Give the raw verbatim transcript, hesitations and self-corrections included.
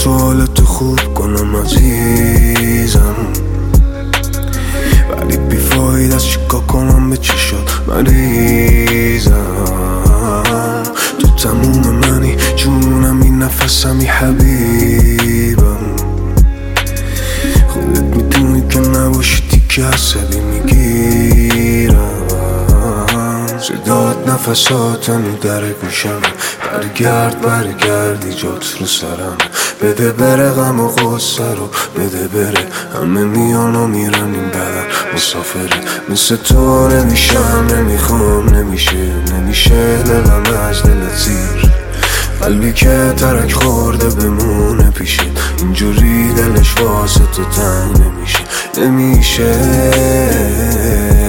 تو حالتو خوب کنم عزیزم، ولی بیفاید از چیکار کنم به چشات مریضم. تو تموم منی، جونم، این نفسمی حبیبم. خودت میدونی که نباشی که عصبی میگیرم. صدات نفساتم در گوشم، برگرد برگردی جات رو سرم. بده بره غم و غصه رو بده بره، همه میان و میرن این بدن مسافره. مثل تو نمیشم، نمیخوام، نمیشه نمیشه دلم از دلت زیر. قلبی که ترک خورده بمونه پیشه، اینجوری دلش واسه تو تنگ نمیشه نمیشه